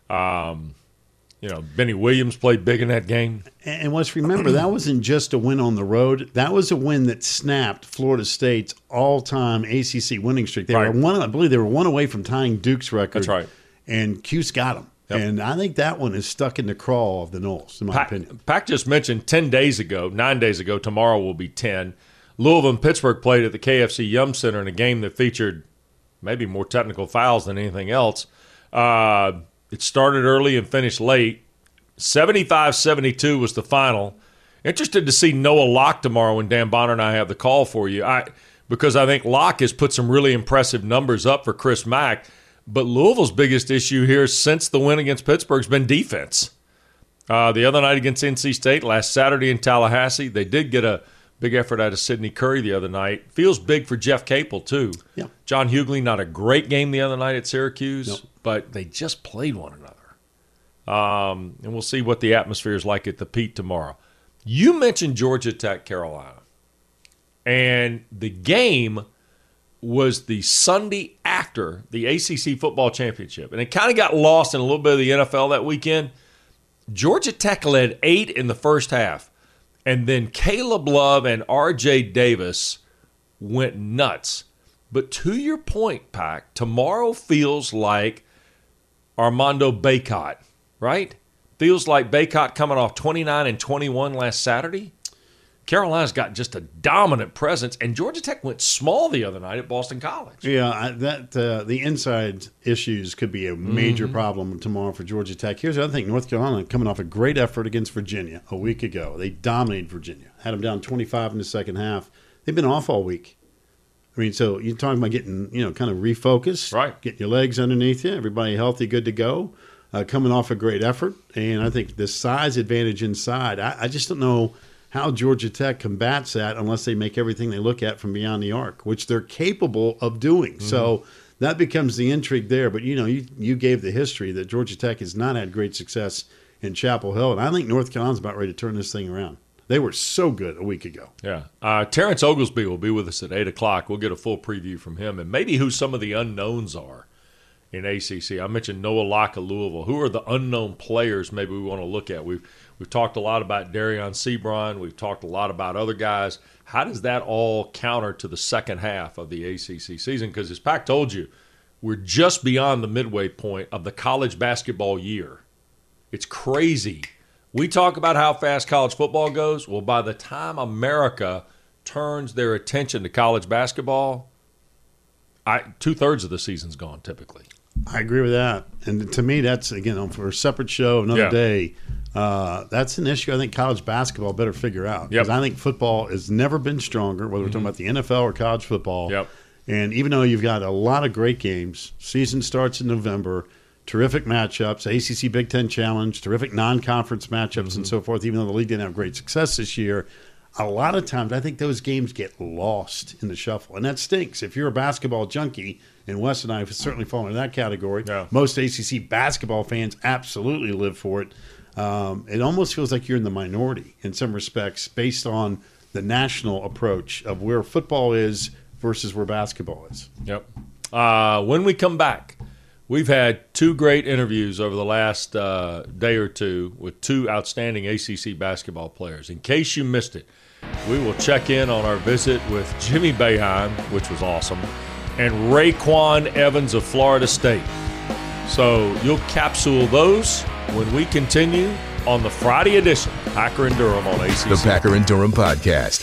Um, you know, Benny Williams played big in that game. And let's remember, that wasn't just a win on the road. That was a win that snapped Florida State's all-time A C C winning streak. They right. were one, I believe they were one away from tying Duke's record. That's right. And Cuse got them. Yep. And I think that one is stuck in the craw of the Noles, in my Pac, opinion. Pac just mentioned ten days ago, nine days ago, tomorrow will be ten. Louisville and Pittsburgh played at the K F C Yum Center in a game that featured maybe more technical fouls than anything else. Uh, it started early and finished late. seventy-five seventy-two was the final. Interested to see Noah Locke tomorrow when Dan Bonner and I have the call for you. I because I think Locke has put some really impressive numbers up for Chris Mack. But Louisville's biggest issue here since the win against Pittsburgh has been defense. Uh, the other night against N C State, last Saturday in Tallahassee, they did get a big effort out of Sidney Curry the other night. Feels big for Jeff Capel, too. Yeah. John Hughley, not a great game the other night at Syracuse, nope. but they just played one another. Um, and we'll see what the atmosphere is like at the Pete tomorrow. You mentioned Georgia Tech, Carolina. And the game was the Sunday after the A C C football championship. And it kind of got lost in a little bit of the N F L that weekend. Georgia Tech led eight in the first half. And then Caleb Love and R J Davis went nuts. But to your point, Pac, tomorrow feels like Armando Bacot, right? Feels like Bacot coming off twenty-nine and twenty-one last Saturday. Carolina's got just a dominant presence, and Georgia Tech went small the other night at Boston College. Yeah, I, that uh, the inside issues could be a major mm-hmm. problem tomorrow for Georgia Tech. Here's the other thing. North Carolina coming off a great effort against Virginia a week ago. They dominated Virginia, had them down twenty-five in the second half. They've been off all week. I mean, so you're talking about getting, you know, kind of refocused, right? Getting your legs underneath you, everybody healthy, good to go, uh, coming off a great effort. And I think the size advantage inside, I, I just don't know – how Georgia Tech combats that unless they make everything they look at from beyond the arc, which they're capable of doing. Mm-hmm. So that becomes the intrigue there. But, you know, you, you gave the history that Georgia Tech has not had great success in Chapel Hill. And I think North Carolina's about ready to turn this thing around. They were so good a week ago. Yeah. Uh, Terrence Oglesby will be with us at eight o'clock. We'll get a full preview from him and maybe who some of the unknowns are in A C C. I mentioned Noah Locke of Louisville. Who are the unknown players maybe we want to look at? We've we've talked a lot about Darion Sebron. We've talked a lot about other guys. How does that all counter to the second half of the A C C season? Because as Pac told you, we're just beyond the midway point of the college basketball year. It's crazy. We talk about how fast college football goes. Well, by the time America turns their attention to college basketball, I, two-thirds of the season's gone typically. I agree with that. And to me, that's, again, for a separate show, another yeah. day, uh, that's an issue I think college basketball better figure out. Because yep. I think football has never been stronger, whether we're talking about the N F L or college football. Yep. And even though you've got a lot of great games, season starts in November, terrific matchups, A C C Big Ten Challenge, terrific non-conference matchups mm-hmm. and so forth, even though the league didn't have great success this year, a lot of times I think those games get lost in the shuffle. And that stinks. If you're a basketball junkie, and Wes and I have certainly fallen in that category, yeah. most A C C basketball fans absolutely live for it. Um, it almost feels like you're in the minority in some respects based on the national approach of where football is versus where basketball is. Yep. Uh, when we come back, we've had two great interviews over the last uh, day or two with two outstanding A C C basketball players. In case you missed it, we will check in on our visit with Jimmy Boeheim, which was awesome, and Raekwon Evans of Florida State. So you'll capsule those when we continue on the Friday edition of Packer and Durham on A C C. The Packer and Durham Podcast.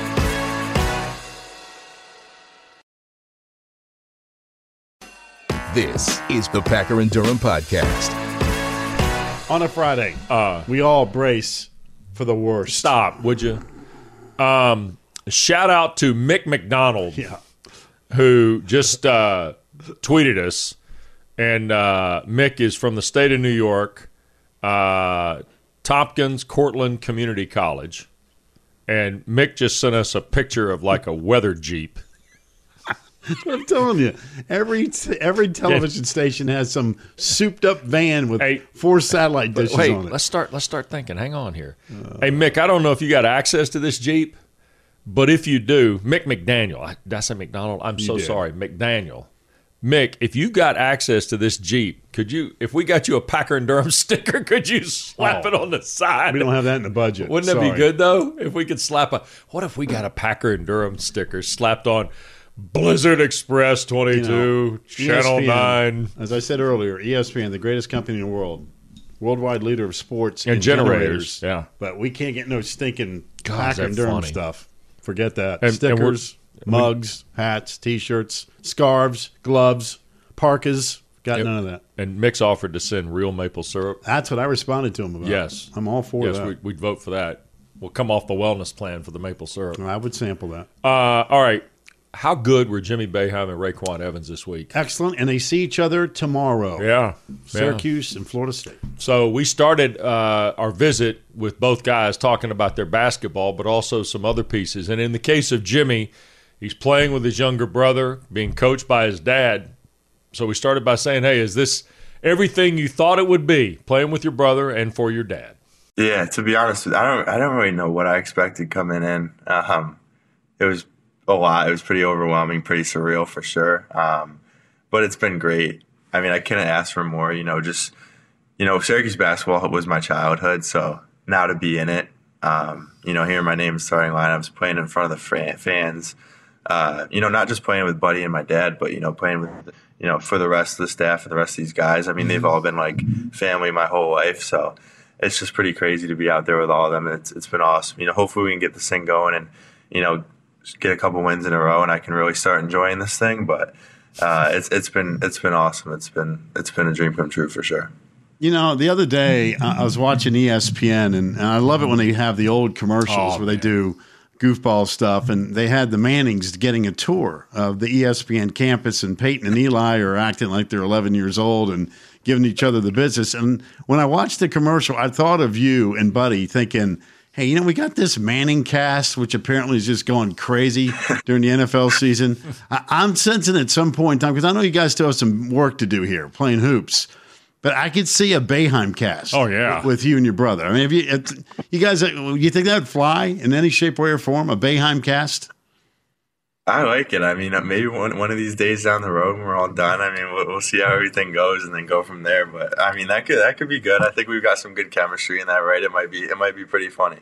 This is the Packer and Durham Podcast. On a Friday, Uh, we all brace for the worst. Stop, would you? Um, shout out to Mick McDonald, Yeah. who just uh, tweeted us. And uh, Mick is from the state of New York, uh, Tompkins Cortland Community College. And Mick just sent us a picture of like a weather Jeep. I'm telling you, every every television station has some souped-up van with Hey, four satellite dishes Wait, on it. let's start. Let's start thinking. Hang on here. Uh, hey, Mick, I don't know if you got access to this Jeep, but if you do, Mick McDaniel. I, did I say McDonald? I'm so did. sorry, McDaniel. Mick, if you got access to this Jeep, could you? If we got you a Packer and Durham sticker, could you slap Oh, it on the side? We don't have that in the budget. Wouldn't that Sorry. be good though? If we could slap a. What if we got a Packer and Durham sticker slapped on? Blizzard Express twenty-two, You know, Channel E S P N, nine. As I said earlier, E S P N, the greatest company in the world, worldwide leader of sports And and, generators, yeah. But we can't get no stinking God, is Packer that and Durham funny. stuff. Forget that. And- and Stickers, we're- mugs, hats, T-shirts, scarves, gloves, parkas. Got Yep. none of that. And Mick's offered to send real maple syrup. That's what I responded to him about. Yes. I'm all for Yes, that. we'd, we'd vote for that. We'll come off the wellness plan for the maple syrup. I would sample that. Uh, all right. How good were Jimmy Boeheim and Raekwon Evans this week? Excellent. And they see each other tomorrow. Yeah. Syracuse and Florida State. So we started uh, our visit with both guys talking about their basketball, but also some other pieces. And in the case of Jimmy, he's playing with his younger brother, being coached by his dad. So we started by saying, hey, is this everything you thought it would be, playing with your brother and for your dad? Yeah, to be honest, I don't I don't really know what I expected coming in. Um, it was a lot. It was pretty overwhelming, pretty surreal for sure. Um, but it's been great. I mean, I couldn't ask for more. You know, just you know, Syracuse basketball was my childhood, so now to be in it, um, you know, hearing my name in the starting lineups, playing in front of the fans, uh, you know, not just playing with Buddy and my dad, but you know, playing with you know for the rest of the staff and the rest of these guys. I mean, they've all been like family my whole life, so. It's just pretty crazy to be out there with all of them. It's it's been awesome. You know, hopefully we can get this thing going and, you know, get a couple wins in a row and I can really start enjoying this thing. But uh, it's it's been it's been awesome. It's been it's been a dream come true for sure. You know, the other day I was watching E S P N, and, and I love it when they have the old commercials Oh, where they man. do goofball stuff, and they had the Mannings getting a tour of the E S P N campus, and Peyton and Eli are acting like they're eleven years old and giving each other the business. And when I watched the commercial, I thought of you and Buddy thinking, hey, you know, we got this Manning cast, which apparently is just going crazy during the N F L season. I, I'm sensing at some point in time, because I know you guys still have some work to do here playing hoops, but I could see a Boeheim cast. Oh, yeah. With, with you and your brother. I mean, if you, if you guys, you think that would fly in any shape, way, or form, a Boeheim cast? I like it. I mean, maybe one one of these days down the road when we're all done, I mean, we'll, we'll see how everything goes and then go from there. But I mean, that could that could be good. I think we've got some good chemistry in that, right? It might be it might be pretty funny.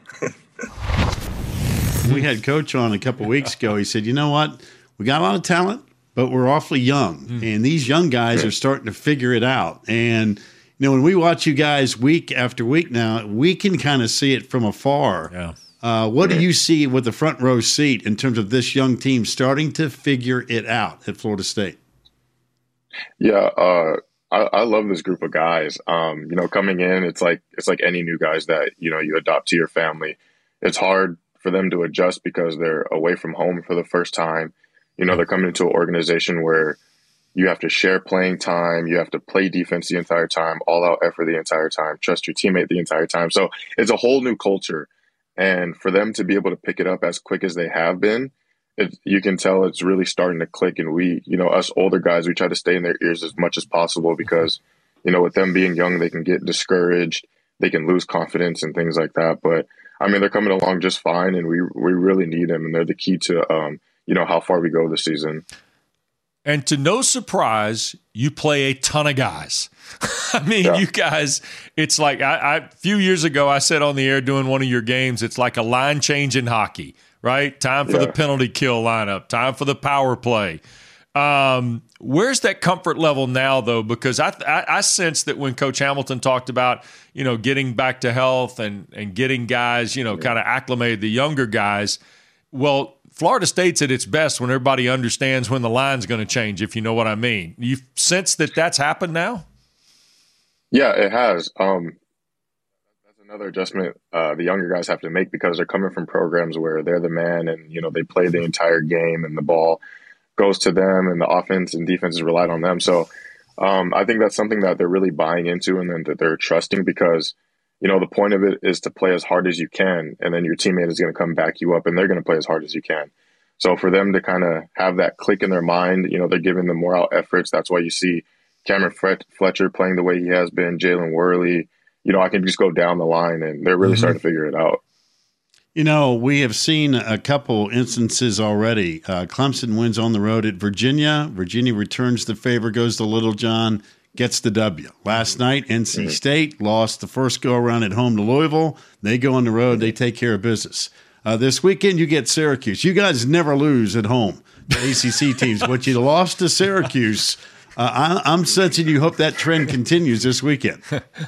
We had Coach on a couple weeks ago. He said, "You know what? We got a lot of talent, but we're awfully young, mm. and these young guys are starting to figure it out." And you know, when we watch you guys week after week now, we can kind of see it from afar. Yeah. Uh, what do you see with the front row seat in terms of this young team starting to figure it out at Florida State? Yeah, uh, I, I love this group of guys. Um, you know, coming in, it's like it's like any new guys that you know you adopt to your family. It's hard for them to adjust because they're away from home for the first time. You know, they're coming into an organization where you have to share playing time, you have to play defense the entire time, all out effort the entire time, trust your teammate the entire time. So it's a whole new culture. And for them to be able to pick it up as quick as they have been, it, you can tell it's really starting to click. And we, you know, us older guys, we try to stay in their ears as much as possible because, you know, with them being young, they can get discouraged, they can lose confidence and things like that. But I mean, they're coming along just fine, and we we really need them, and they're the key to, um, you know, how far we go this season. And to no surprise, you play a ton of guys. I mean, yeah. you guys, it's like I, I, a few years ago, I said on the air doing one of your games, it's like a line change in hockey, right? Time for yeah. the penalty kill lineup, time for the power play. Um, where's that comfort level now, though? Because I, I, I sense that when Coach Hamilton talked about, you know, getting back to health and, and getting guys, you know, yeah. kind of acclimated, the younger guys, well, Florida State's at its best when everybody understands when the line's going to change, if you know what I mean. You sense that that's happened now? Yeah, it has. Um, that's another adjustment uh, the younger guys have to make because they're coming from programs where they're the man and, you know, they play the entire game and the ball goes to them and the offense and defense is relied on them. So um, I think that's something that they're really buying into and then that they're trusting because, you know, the point of it is to play as hard as you can, and then your teammate is going to come back you up, and they're going to play as hard as you can. So for them to kind of have that click in their mind, you know, they're giving them more out efforts. That's why you see Cameron Fletcher playing the way he has been, Jalen Worley. You know, I can just go down the line, and they're really mm-hmm. starting to figure it out. You know, we have seen a couple instances already. Uh, Clemson wins on the road at Virginia. Virginia returns the favor, goes to Little John, gets the W. Last night, N C mm-hmm. State lost the first go-around at home to Louisville. They go on the road. They take care of business. Uh, this weekend, you get Syracuse. You guys never lose at home, the A C C teams, but you lost to Syracuse. Uh, I, I'm sensing you hope that trend continues this weekend.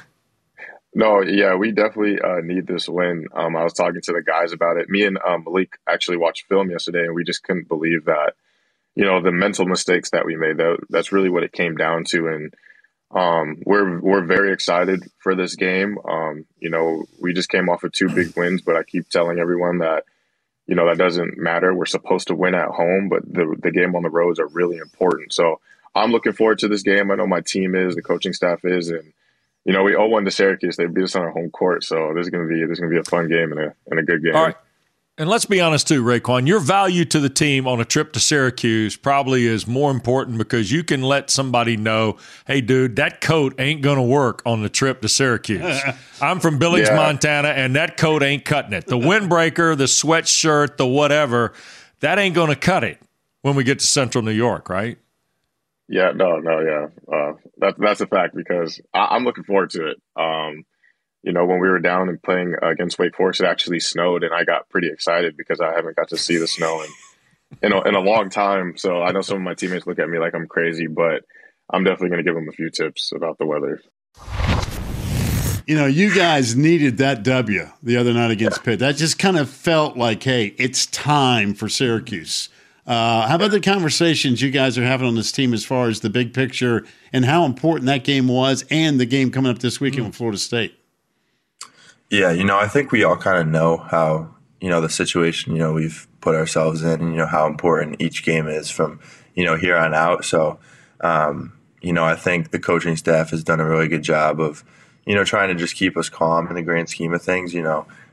No, yeah, we definitely uh, need this win. Um, I was talking to the guys about it. Me and um, Malik actually watched film yesterday, and we just couldn't believe that, you know, the mental mistakes that we made. That that's really what it came down to. And um, we're we're very excited for this game. Um, you know, we just came off of two big wins, but I keep telling everyone that, you know, that doesn't matter. We're supposed to win at home, but the the game on the roads are really important. So I'm looking forward to this game. I know my team is, the coaching staff is, and you know, we oh one to Syracuse. They beat us on our home court, so this is gonna be this is gonna be a fun game and a and a good game. All right. And let's be honest too, Raekwon, your value to the team on a trip to Syracuse probably is more important because you can let somebody know, hey, dude, that coat ain't going to work on the trip to Syracuse. I'm from Billings, yeah. Montana, and that coat ain't cutting it. The windbreaker, the sweatshirt, the whatever, that ain't going to cut it when we get to Central New York, right? Yeah, no, no, yeah. Uh, that, that's a fact because I, I'm looking forward to it. Um, You know, when we were down and playing against Wake Forest, it actually snowed, and I got pretty excited because I haven't got to see the snow in, in, a, in a long time. So I know some of my teammates look at me like I'm crazy, but I'm definitely going to give them a few tips about the weather. You know, you guys needed that W the other night against Pitt. That just kind of felt like, hey, it's time for Syracuse. Uh, how about the conversations you guys are having on this team as far as the big picture and how important that game was and the game coming up this weekend mm. with Florida State? Yeah, you know, I think we all kind of know how, you know, the situation, you know, we've put ourselves in and, you know, how important each game is from, you know, here on out. So, um, you know, I think the coaching staff has done a really good job of, you know, trying to just keep us calm in the grand scheme of things, you know,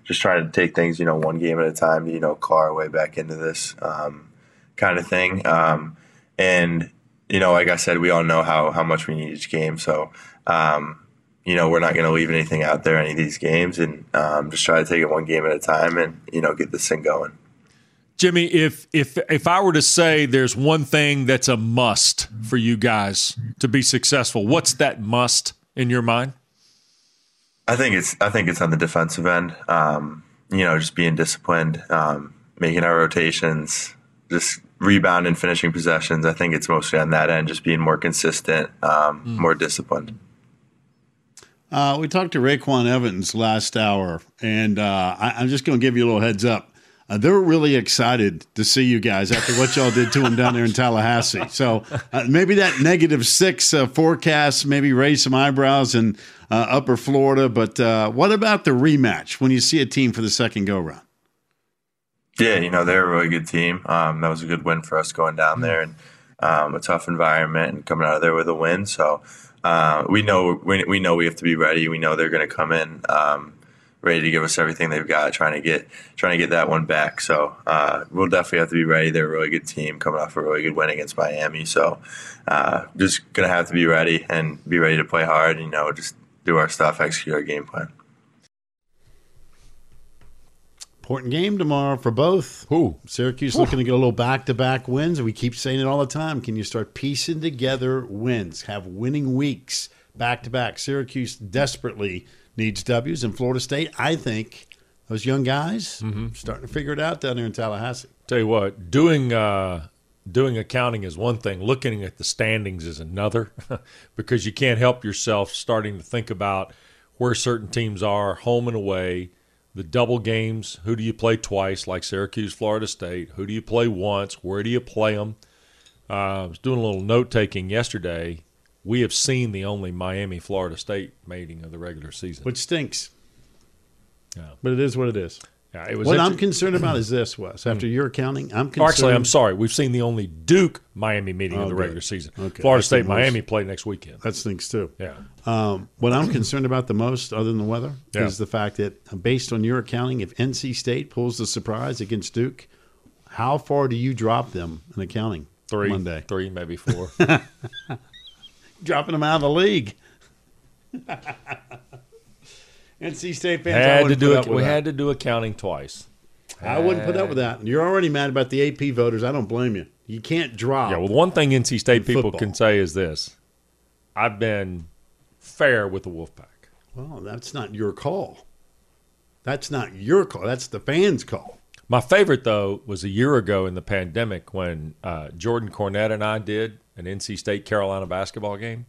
just trying to take things, you know, one game at a time, you know, claw our way back into this um, kind of thing. Um, and, you know, like I said, we all know how, how much we need each game. So, um, you know, we're not going to leave anything out there, any of these games, and um, just try to take it one game at a time and, you know, get this thing going. Jimmy, if if if I were to say there's one thing that's a must for you guys to be successful, what's that must in your mind? I think it's I think it's on the defensive end. Um, you know, just being disciplined, um, making our rotations, just rebounding, finishing possessions. I think it's mostly on that end, just being more consistent, um, mm. more disciplined. Uh, we talked to Raekwon Evans last hour, and uh, I, I'm just going to give you a little heads up. Uh, they're really excited to see you guys after what y'all did to them down there in Tallahassee. So uh, maybe that negative six uh, forecast maybe raise some eyebrows in uh, upper Florida. But uh, what about the rematch when you see a team for the second go-round? Yeah, you know, they're a really good team. Um, that was a good win for us going down there, and um, a tough environment and coming out of there with a win. So uh, we know we, we know we have to be ready. We know they're going to come in um, ready to give us everything they've got, trying to get trying to get that one back. So uh, we'll definitely have to be ready. They're a really good team coming off a really good win against Miami. So uh, just going to have to be ready and be ready to play hard, you know, just do our stuff, execute our game plan. Important game tomorrow for both. Who? Syracuse Ooh. looking to get a little back-to-back wins. We keep saying it all the time. Can you start piecing together wins, have winning weeks back-to-back? Syracuse desperately needs W's, and Florida State, I think those young guys mm-hmm. starting to figure it out down there in Tallahassee. Tell you what, doing uh, doing accounting is one thing. Looking at the standings is another, because you can't help yourself starting to think about where certain teams are, home and away, the double games. Who do you play twice, like Syracuse, Florida State? Who do you play once? Where do you play them? Uh, I was doing a little note-taking yesterday. We have seen the only Miami-Florida State meeting of the regular season. Which stinks. Yeah. But it is what it is. Yeah, it was what inter- I'm concerned about is this, Wes. After your accounting, I'm concerned. Oh, actually, I'm sorry. We've seen the only Duke-Miami meeting oh, of the good. regular season. Okay. Florida State-Miami play next weekend. That stinks, too. Yeah. Um, what I'm concerned about the most, other than the weather, yeah. is the fact that, based on your accounting, if N C State pulls the surprise against Duke, how far do you drop them in accounting Three. Monday? Three, maybe four. Dropping them out of the league. N C State fans, had I to do it. We that. had to do accounting twice. I wouldn't put up with that. You're already mad about the A P voters. I don't blame you. You can't drop. Yeah, well, one thing N C State people football. can say is this: I've been fair with the Wolfpack. Well, that's not your call. That's not your call. That's the fans' call. My favorite, though, was a year ago in the pandemic when uh, Jordan Cornette and I did an N C State Carolina basketball game.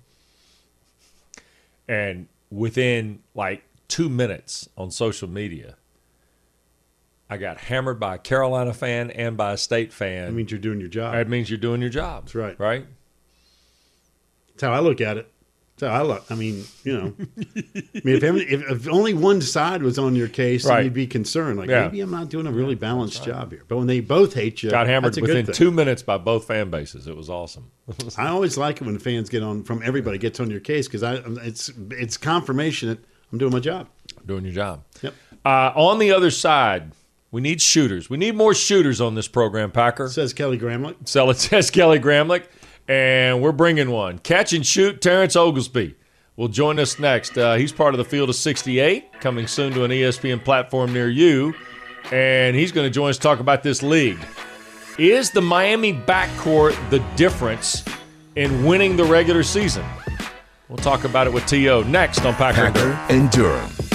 And within like two minutes on social media, I got hammered by a Carolina fan and by a State fan. That means you're doing your job. That means you're doing your job. That's right. Right? That's how I look at it. That's how I look. I mean, you know, I mean, if, if, if only one side was on your case, right. then you'd be concerned. Like, yeah. maybe I'm not doing a really balanced right. job here. But when they both hate you, got hammered that's a within good two minutes by both fan bases. It was awesome. I always like it when fans get on from everybody gets on your case because I it's it's confirmation that I'm doing my job. Doing your job. Yep. Uh, on the other side, we need shooters. We need more shooters on this program, Packer. Says Kelly Gramlich. So it says Kelly Gramlich, and we're bringing one. Catch and shoot, Terrence Oglesby will join us next. Uh, he's part of the Field of sixty-eight, coming soon to an E S P N platform near you, and he's going to join us to talk about this league. Is the Miami backcourt the difference in winning the regular season? We'll talk about it with T O next on Packer, Packer and Durham.